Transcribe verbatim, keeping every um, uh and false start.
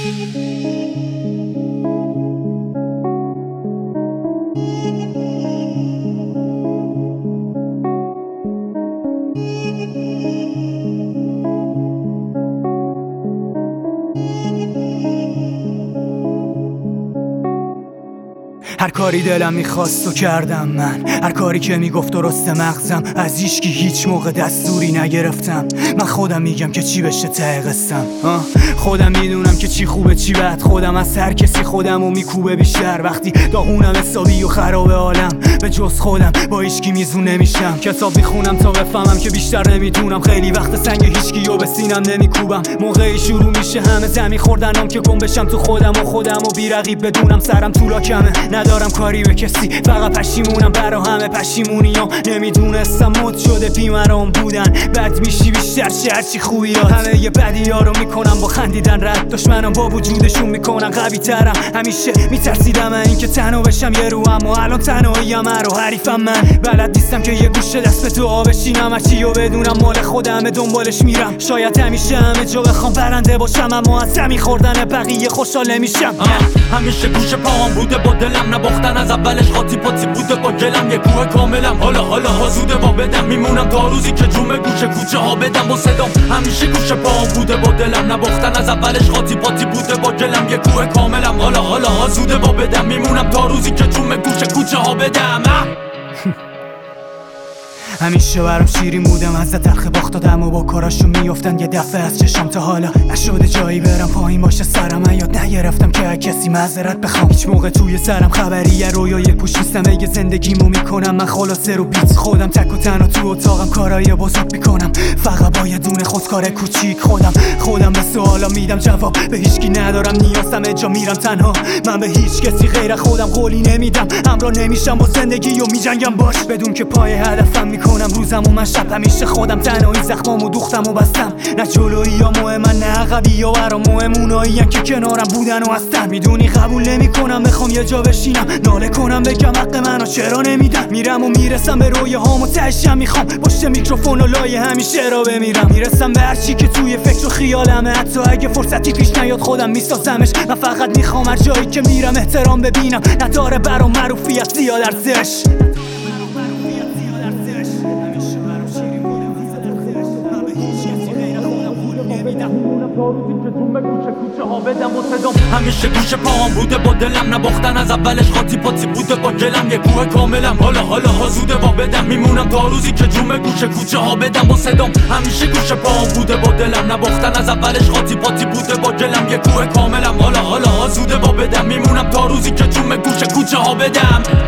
هر کاری دلم میخواست و کردم من، هر کاری که میگفت درست مغزم. از هیچکی هیچ موقع دستوری نگرفتم. من خودم میگم که چی بشه ته قصم. خودم میدونم که چی خوبه چی بد. خودم از هر کسی خودمو میکوبه بیشتر. وقتی داغونم حسابی و خراب عالم، به جز خودم با هیچکی میزون نمیشم. کتاب میخونم تا بفهمم که بیشتر نمیدونم. خیلی وقت سنگ هیچکی و به سینم نمیکوبم. موقعی شروع میشه همه زمین خوردنم که گم بشم تو خودم و خودم و بی رقیب بدونم سرم طولا کمه. ندارم کاری به کسی، فقط پشیمونم برا همه پشیمونی ها. نمیدونستم مد شده بیمرام بودن. بد میشی بیشتر چه هرچی خوبیات. همه یه بدی ها رو میکنم با خندیدن رد. دشمنم با وجودشون میکنن قوی ترم. همیشه میترسیدم من این که تنها بشم یه رو، اما الان تنهاییم رو حریفم من. بلد نیستم که یه گوشه دست به دعا بشینم. هرچی رو بدونم مال خودمه دنبالش میرم. شاید همیشه همه جا بخوام برنده باشم، اما از زمین خوردن بقیه خوشحال نمیشم. همیشه گوش پاهم بوده با دلم، نباختن از اولش قاطی پاتی بوده با گلم. یه کوه کاملم حالا حالا ها زوده با بدم. میمونم تا روزی که جومه گوشه کوچه ها بدم با صدام. همیشه گوش پاهم بوده با دلم، نباختن از اولش قاطی پاتی بوده با گلم. یه کوه کاملم حالا حالا ها زوده با بدم. میمونم تا روزی که جومه گوشه کوچه ها بدم. همیشه برام شیرین بودم، از تلخ باخت دادم و با کاراشون میافتن یه دفعه از چشم. تا حالا نشده جایی برم پایین باشه سرم. من یاد نگرفتم که از کسی معذرت بخوام. هیچ موقع توی سرم خبریه رویای پوش نیستم. اگه زندگیمو میکنم من خلاصه رو بیت. خودم تک و تنها تو اتاقم کارای بزرگ میکنم. فقط با یه دونه خودکار کوچیک خودم خودم به سوالا میدم جواب. به هیچکی ندارم نیازم جا میرم تنها. من به هیچ کسی غیر خودم قولی نمیدم. همراه نمیشم با زندگی و میجنگم باش بدون که پای هدفم میکنم روزم و من شب. همیشه خودم تنهایی زخمامو دوختم و بستم. نه جلویی ها مهمن نه عقبی ها برام مهم. اونایی که کنارم بودن و هستن. میدونی قبول نمیکنم بخوام یه جا بشینم ناله کنم بگم حق منو چرا نمیدن. میرم و میرسم به رویه هامو تهشم. میخوام پشت میکروفون و لایه همیشه را بمیرم. میرسم به هرچی که توی فکر و خیالمه. حتی اگه فرصتی پیش نیاد خودم میسازمش. من فقط میخوام هر جایی که میرم احترام ببینم. نداره برام معروفیت زیاد ارزش. همیشه گوش پاهم بوده با دلم، نباختن از اولش قاطی پاتی بوده با گلم. یه کوه کاملم حالا حالا ها زوده با بدم. میمونم تا روزی که جومه گوشه کوچه ها بدم با صدام. همیشه گوش پاهم بوده با دلم، نباختن از اولش قاطی پاتی بوده با گلم. یه کوه کاملم حالا حالا ها زوده با بدم. میمونم تا روزی که جومه گوشه کوچه ها بدم.